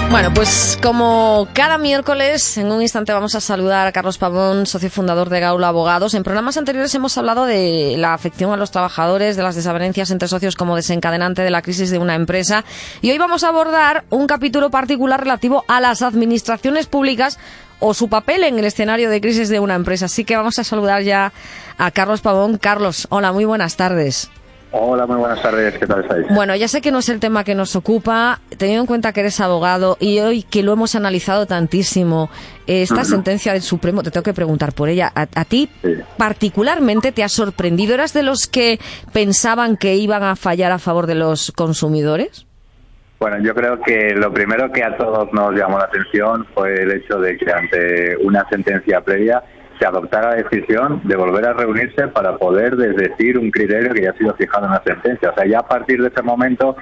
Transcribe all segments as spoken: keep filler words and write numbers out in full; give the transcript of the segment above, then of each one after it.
Bueno, pues como cada miércoles, en un instante vamos a saludar a Carlos Pavón, socio fundador de Gaula Abogados. En programas anteriores hemos hablado de la afección a los trabajadores, de las desavenencias entre socios como desencadenante de la crisis de una empresa. Y hoy vamos a abordar un capítulo particular relativo a las administraciones públicas o su papel en el escenario de crisis de una empresa. Así que vamos a saludar ya a Carlos Pavón. Carlos, hola, muy buenas tardes. Hola, muy buenas tardes, ¿qué tal estáis? Bueno, ya sé que no es el tema que nos ocupa, teniendo en cuenta que eres abogado y hoy que lo hemos analizado tantísimo, esta uh-huh. sentencia del Supremo, te tengo que preguntar por ella, ¿a, a ti sí. particularmente te ha sorprendido? ¿Eras de los que pensaban que iban a fallar a favor de los consumidores? Bueno, yo creo que lo primero que a todos nos llamó la atención fue el hecho de que ante una sentencia previa se adoptara la decisión de volver a reunirse para poder desdecir un criterio que ya ha sido fijado en la sentencia. O sea, ya a partir de ese momento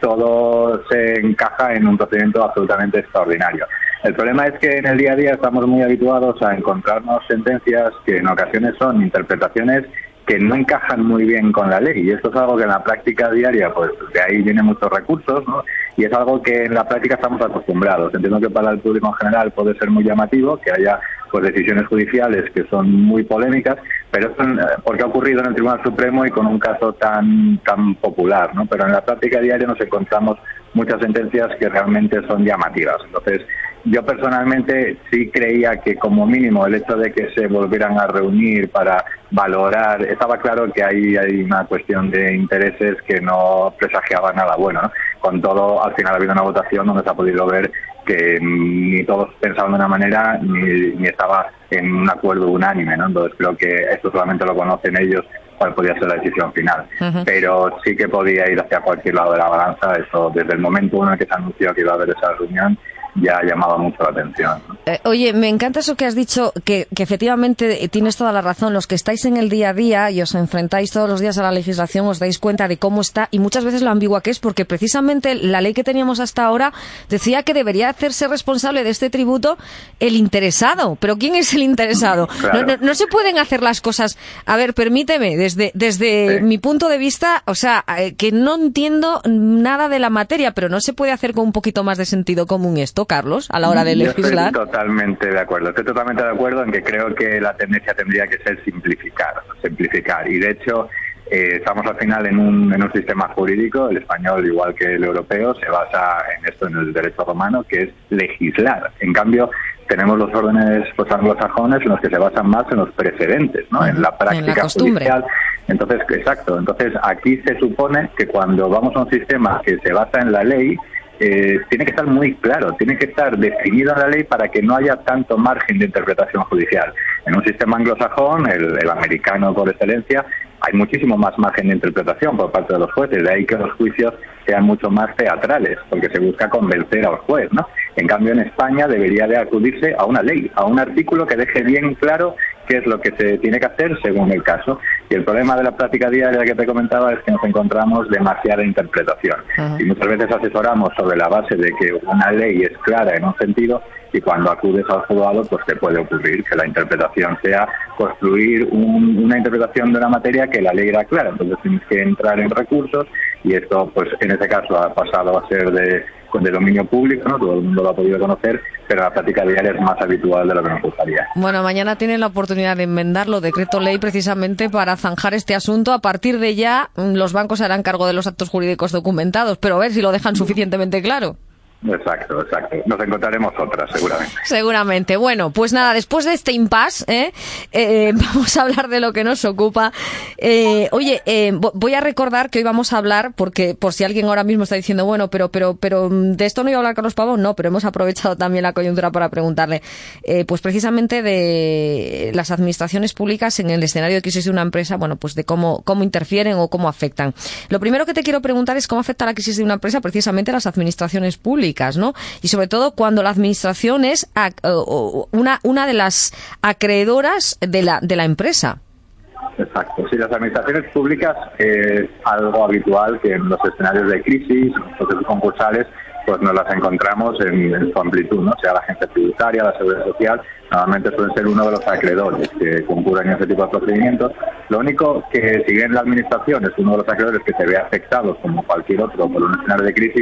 todo se encaja en un procedimiento absolutamente extraordinario. El problema es que en el día a día estamos muy habituados a encontrarnos sentencias que en ocasiones son interpretaciones que no encajan muy bien con la ley, y esto es algo que en la práctica diaria, pues de ahí vienen muchos recursos, ¿no? Y es algo que en la práctica estamos acostumbrados. Entiendo que para el público en general puede ser muy llamativo que haya pues decisiones judiciales que son muy polémicas, pero esto porque ha ocurrido en el Tribunal Supremo y con un caso tan tan popular, ¿no? Pero en la práctica diaria nos encontramos muchas sentencias que realmente son llamativas. Entonces, yo personalmente sí creía que como mínimo el hecho de que se volvieran a reunir para valorar, estaba claro que hay, hay una cuestión de intereses que no presagiaba nada bueno, ¿no? Con todo, al final ha habido una votación donde se ha podido ver que ni todos pensaban de una manera ni, ni estaba en un acuerdo unánime, ¿no? Entonces creo que esto solamente lo conocen ellos cuál podía ser la decisión final. Uh-huh. Pero sí que podía ir hacia cualquier lado de la balanza. Eso desde el momento en el que se anunció que iba a haber esa reunión ya ha llamado mucho la atención, ¿no? Eh, oye, me encanta eso que has dicho, que, que efectivamente tienes toda la razón. Los que estáis en el día a día y os enfrentáis todos los días a la legislación os dais cuenta de cómo está y muchas veces lo ambigua que es, porque precisamente la ley que teníamos hasta ahora decía que debería hacerse responsable de este tributo el interesado. ¿Pero quién es el interesado? Claro. No, no, no se pueden hacer las cosas. A ver, permíteme, desde, desde sí. mi punto de vista, o sea, eh, que no entiendo nada de la materia, pero no se puede hacer con un poquito más de sentido común esto, Carlos, a la hora de legislar. Yo estoy totalmente de acuerdo. Estoy totalmente de acuerdo en que creo que la tendencia tendría que ser simplificar, simplificar. Y de hecho, eh, estamos al final en un, en un sistema jurídico, el español igual que el europeo, se basa en esto, en el derecho romano, que es legislar. En cambio, tenemos los órdenes pues, anglosajones en los que se basan más en los precedentes, ¿no? En la práctica en la judicial. Entonces, exacto. Entonces, aquí se supone que cuando vamos a un sistema que se basa en la ley, Eh, tiene que estar muy claro, tiene que estar definido en la ley para que no haya tanto margen de interpretación judicial. En un sistema anglosajón, el, el americano por excelencia, hay muchísimo más margen de interpretación por parte de los jueces, de ahí que los juicios sean mucho más teatrales, porque se busca convencer al juez, ¿no? En cambio, en España debería de acudirse a una ley, a un artículo que deje bien claro qué es lo que se tiene que hacer según el caso. Y el problema de la práctica diaria que te comentaba es que nos encontramos demasiada interpretación. Uh-huh. Y muchas veces asesoramos sobre la base de que una ley es clara en un sentido, y cuando acudes al juzgado, pues te puede ocurrir que la interpretación sea construir un, una interpretación de una materia que la ley era clara. Entonces tienes que entrar en recursos, y esto, pues en este caso, ha pasado a ser de, de dominio público, ¿no? Todo el mundo lo ha podido conocer, pero la práctica diaria es más habitual de lo que nos gustaría. Bueno, mañana tienen la oportunidad de enmendarlo, decreto ley, precisamente para zanjar este asunto. A partir de ya, los bancos se harán cargo de los actos jurídicos documentados, pero a ver si lo dejan suficientemente claro. Exacto, exacto. Nos encontraremos otras, seguramente. Seguramente. Bueno, pues nada, después de este impasse, ¿eh? Eh, vamos a hablar de lo que nos ocupa. Eh, oye, eh, voy a recordar que hoy vamos a hablar, porque por si alguien ahora mismo está diciendo, bueno, pero pero pero de esto no iba a hablar Carlos Pavón, no, pero hemos aprovechado también la coyuntura para preguntarle, eh, pues precisamente de las administraciones públicas en el escenario de crisis de una empresa, bueno, pues de cómo cómo interfieren o cómo afectan. Lo primero que te quiero preguntar es cómo afecta la crisis de una empresa precisamente a las administraciones públicas, ¿no? Y sobre todo cuando la administración es una una de las acreedoras de la de la empresa. Exacto. Sí, las administraciones públicas es algo habitual que en los escenarios de crisis, en los procesos concursales, pues nos las encontramos en, en su amplitud, ¿no? Sea la agencia tributaria, la seguridad social, normalmente suelen ser uno de los acreedores que concurren en ese tipo de procedimientos. Lo único que, si bien la administración es uno de los acreedores que se ve afectado como cualquier otro por un escenario de crisis,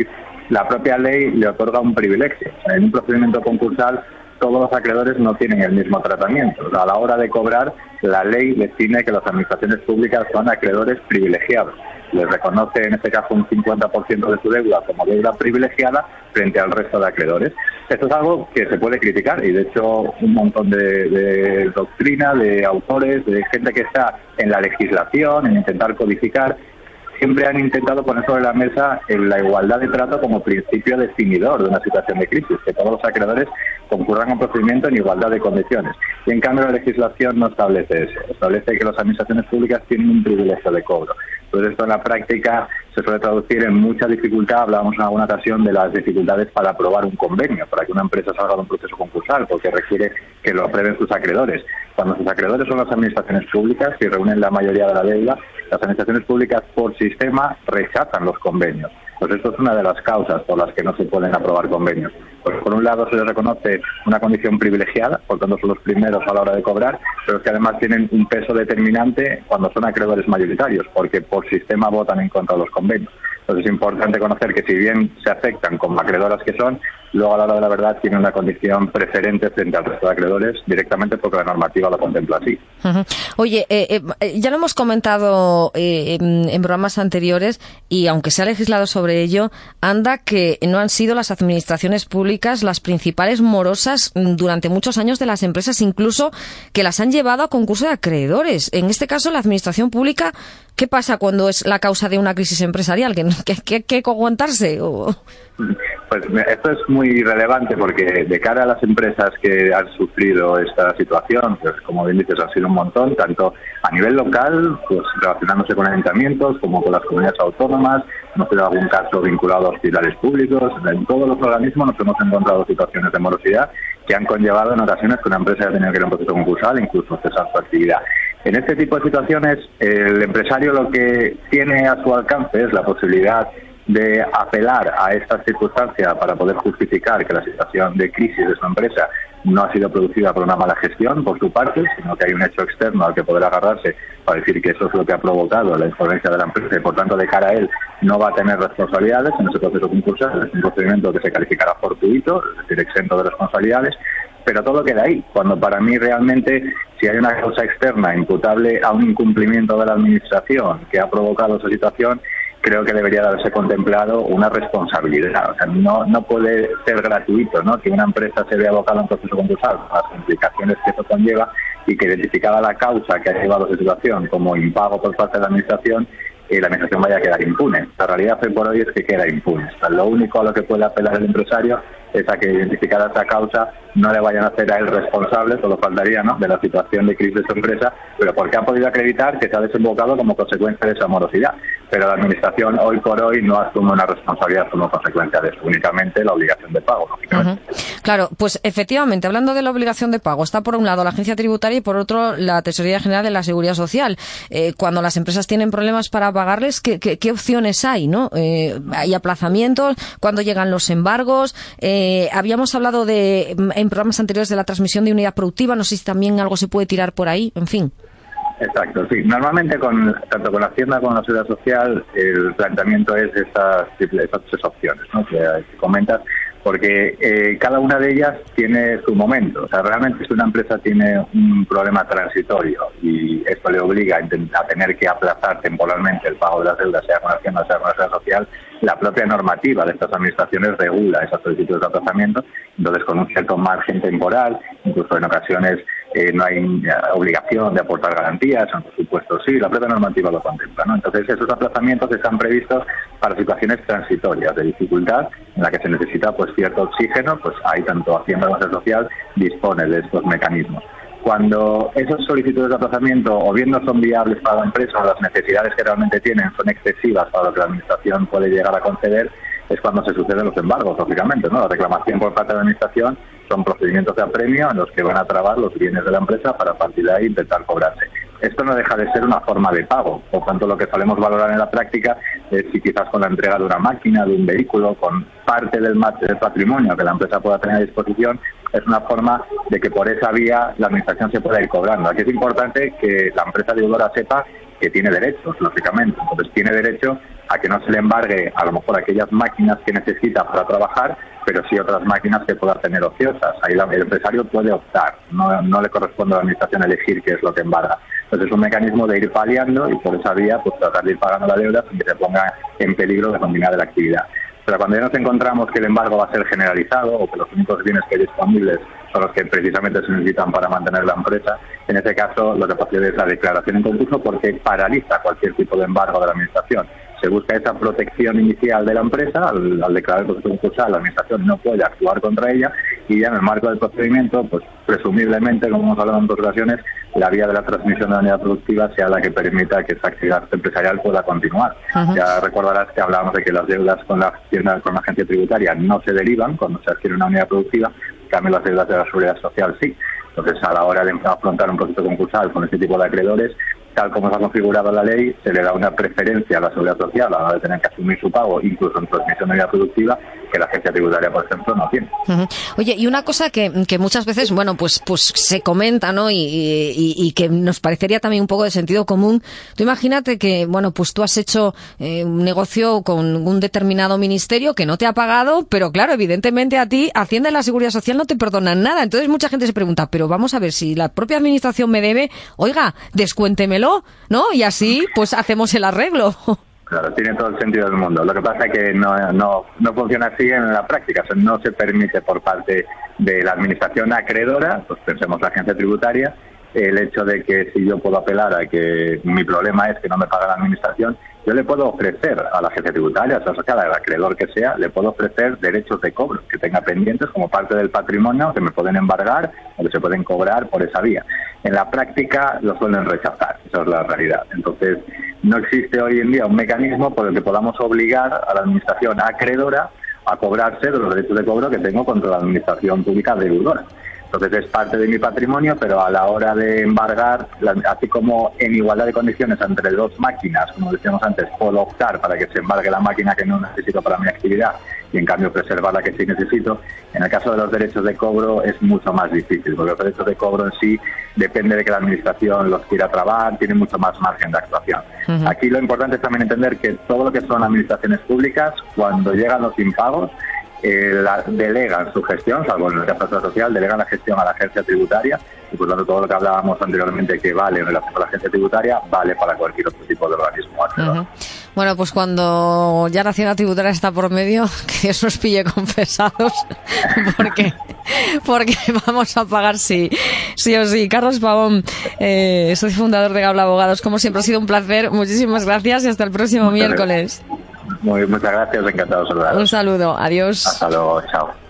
la propia ley le otorga un privilegio. En un procedimiento concursal todos los acreedores no tienen el mismo tratamiento. A la hora de cobrar, la ley define que las administraciones públicas son acreedores privilegiados. Les reconoce en este caso un cincuenta por ciento de su deuda como deuda privilegiada frente al resto de acreedores. Esto es algo que se puede criticar y de hecho un montón de, de doctrina, de autores, de gente que está en la legislación, en intentar codificar, siempre han intentado poner sobre la mesa la igualdad de trato como principio definidor de una situación de crisis, que todos los acreedores concurran a un procedimiento en igualdad de condiciones. Y en cambio la legislación no establece eso, establece que las administraciones públicas tienen un privilegio de cobro. Entonces esto en la práctica se suele traducir en mucha dificultad. Hablábamos en alguna ocasión de las dificultades para aprobar un convenio, para que una empresa salga de un proceso concursal, porque requiere que lo aprueben sus acreedores. Cuando sus acreedores son las administraciones públicas, que reúnen la mayoría de la deuda, las administraciones públicas por sistema rechazan los convenios. Pues esto es una de las causas por las que no se pueden aprobar convenios. Pues por un lado se les reconoce una condición privilegiada, por tanto son los primeros a la hora de cobrar, pero es que además tienen un peso determinante cuando son acreedores mayoritarios, porque por sistema votan en contra de los convenios. Entonces es importante conocer que si bien se aceptan como acreedoras que son, luego a la hora de la verdad tienen una condición preferente frente al resto de acreedores directamente porque la normativa lo contempla así. Uh-huh. Oye, eh, eh, ya lo hemos comentado eh, en, en programas anteriores y aunque se ha legislado sobre ello, anda que no han sido las administraciones públicas las principales morosas durante muchos años de las empresas, incluso que las han llevado a concurso de acreedores. En este caso, la administración pública, ¿qué pasa cuando es la causa de una crisis empresarial? ¿Que hay que aguantarse? ¿O? Pues esto es muy relevante porque de cara a las empresas que han sufrido esta situación, pues como bien dices, ha sido un montón, tanto a nivel local, pues relacionándose con ayuntamientos, como con las comunidades autónomas, hemos tenido algún caso vinculado a hospitales públicos, en todos los organismos nos hemos encontrado situaciones de morosidad que han conllevado en ocasiones que una empresa haya tenido que ir a un proceso concursal, incluso cesar su actividad. En este tipo de situaciones, el empresario lo que tiene a su alcance es la posibilidad de apelar a esta circunstancia para poder justificar que la situación de crisis de su empresa no ha sido producida por una mala gestión por su parte, sino que hay un hecho externo al que poder agarrarse para decir que eso es lo que ha provocado la insolvencia de la empresa y por tanto de cara a él no va a tener responsabilidades en ese proceso concursal. Es un procedimiento que se calificará fortuito, es decir, exento de responsabilidades, pero todo queda ahí, cuando para mí realmente si hay una causa externa imputable a un incumplimiento de la administración que ha provocado esa situación, creo que debería de haberse contemplado una responsabilidad. O sea, no, no puede ser gratuito, ¿no?, que una empresa se vea abocada a un proceso concursal, las implicaciones que eso conlleva, y que identificada la causa que ha llevado a esa situación como impago por parte de la administración, eh, la administración vaya a quedar impune. La realidad hoy por hoy es que queda impune. O sea, lo único a lo que puede apelar el empresario es a que identificada esta causa no le vayan a hacer a él responsable, solo faltaría, ¿no?, de la situación de crisis de su empresa, pero porque ha podido acreditar que se ha desembocado como consecuencia de esa morosidad. Pero la administración hoy por hoy no asume una responsabilidad como consecuencia de eso, únicamente la obligación de pago, lógicamente. Uh-huh. Claro, pues efectivamente, hablando de la obligación de pago, está por un lado la Agencia Tributaria y por otro la Tesorería General de la Seguridad Social. Eh, cuando las empresas tienen problemas para pagarles, ¿qué, qué, qué opciones hay, no? Eh, ¿Hay aplazamientos? ¿Cuándo llegan los embargos? Eh, habíamos hablado de en programas anteriores de la transmisión de unidad productiva, no sé si también algo se puede tirar por ahí, en fin. Exacto, sí. Normalmente, con tanto con la Hacienda como con la Seguridad Social, el planteamiento es estas, estas tres opciones, ¿no?, que, que comentas, porque eh, cada una de ellas tiene su momento. O sea, realmente si una empresa tiene un problema transitorio y esto le obliga a, intentar, a tener que aplazar temporalmente el pago de las deudas, sea con la Hacienda, sea con la Seguridad Social, la propia normativa de estas administraciones regula esas solicitudes de aplazamiento, entonces con un cierto margen temporal, incluso en ocasiones eh, no hay eh, obligación de aportar garantías, en por supuesto sí, la propia normativa lo contempla, ¿no? Entonces esos aplazamientos están previstos para situaciones transitorias de dificultad en la que se necesita pues cierto oxígeno, pues ahí tanto Hacienda como Seguridad Social dispone de estos mecanismos. Cuando esas solicitudes de aplazamiento o bien no son viables para la empresa o las necesidades que realmente tienen son excesivas para lo que la administración puede llegar a conceder, es cuando se suceden los embargos, lógicamente, ¿no? La reclamación por parte de la administración son procedimientos de apremio en los que van a trabar los bienes de la empresa para a partir de ahí intentar cobrarse. Esto no deja de ser una forma de pago, por tanto lo que solemos valorar en la práctica es si quizás con la entrega de una máquina, de un vehículo, con parte del, del patrimonio que la empresa pueda tener a disposición, es una forma de que por esa vía la administración se pueda ir cobrando. Aquí es importante que la empresa deudora sepa que tiene derechos, lógicamente. Entonces tiene derecho a que no se le embargue a lo mejor aquellas máquinas que necesita para trabajar, pero sí otras máquinas que pueda tener ociosas. Ahí la, el empresario puede optar, no, no le corresponde a la administración elegir qué es lo que embarga. Entonces es un mecanismo de ir paliando y por esa vía pues tratar de ir pagando la deuda sin que se ponga en peligro la continuidad de la actividad. Pero cuando ya nos encontramos que el embargo va a ser generalizado o que los únicos bienes que hay disponibles son los que precisamente se necesitan para mantener la empresa, en ese caso lo que procede es la declaración en concurso, porque paraliza cualquier tipo de embargo de la administración. Se busca esa protección inicial de la empresa, al, al declarar el proceso concursal la administración no puede actuar contra ella y ya en el marco del procedimiento, pues presumiblemente, como hemos hablado en otras ocasiones, la vía de la transmisión de la unidad productiva sea la que permita que esa actividad empresarial pueda continuar. Uh-huh. Ya recordarás que hablábamos de que las deudas con la, con la agencia tributaria no se derivan cuando se adquiere una unidad productiva, en cambio las deudas de la seguridad social sí. Entonces, a la hora de afrontar un proceso concursal con este tipo de acreedores, tal como se ha configurado la ley, se le da una preferencia a la seguridad social a la hora de tener que asumir su pago, incluso en transmisión de unidad productiva, que la agencia tributaria, por ejemplo, no tiene. Uh-huh. Oye, y una cosa que, que muchas veces, bueno, pues pues se comenta, ¿no? Y, y, y que nos parecería también un poco de sentido común. Tú imagínate que, bueno, pues tú has hecho eh, un negocio con un determinado ministerio que no te ha pagado, pero claro, evidentemente a ti Hacienda y la Seguridad Social no te perdonan nada. Entonces mucha gente se pregunta, pero vamos a ver, si la propia administración me debe, oiga, descuéntemelo, ¿no? Y así, pues hacemos el arreglo. Claro, tiene todo el sentido del mundo. Lo que pasa es que no, no, no funciona así en la práctica. O sea, no se permite por parte de la administración acreedora, pues pensemos la agencia tributaria, el hecho de que si yo puedo apelar a que mi problema es que no me paga la administración, yo le puedo ofrecer a la agencia tributaria, o sea, al acreedor que sea, le puedo ofrecer derechos de cobro que tenga pendientes como parte del patrimonio que me pueden embargar o que se pueden cobrar por esa vía. En la práctica lo suelen rechazar, esa es la realidad. Entonces, no existe hoy en día un mecanismo por el que podamos obligar a la administración acreedora a cobrarse de los derechos de cobro que tengo contra la administración pública deudora. Entonces es parte de mi patrimonio, pero a la hora de embargar, así como en igualdad de condiciones entre dos máquinas, como decíamos antes, puedo optar para que se embargue la máquina que no necesito para mi actividad y en cambio preservar la que sí necesito. En el caso de los derechos de cobro es mucho más difícil, porque los derechos de cobro en sí depende de que la administración los quiera trabar, tiene mucho más margen de actuación. Uh-huh. Aquí lo importante es también entender que todo lo que son administraciones públicas, cuando llegan los impagos, Eh, la, delegan su gestión, salvo en el caso de la social, delegan la gestión a la agencia tributaria y por lo tanto todo lo que hablábamos anteriormente que vale en relación con la agencia tributaria vale para cualquier otro tipo de organismo. Uh-huh. Bueno, pues cuando ya la Hacienda Tributaria está por medio, que Dios nos pille confesados, porque porque vamos a pagar sí, sí o sí. Carlos Pavón, eh, socio fundador de Gabla Abogados, como siempre ha sido un placer, muchísimas gracias y hasta el próximo Muchas miércoles. Muy, muchas gracias, encantado de saludaros. Un saludo, adiós. Hasta luego, chao.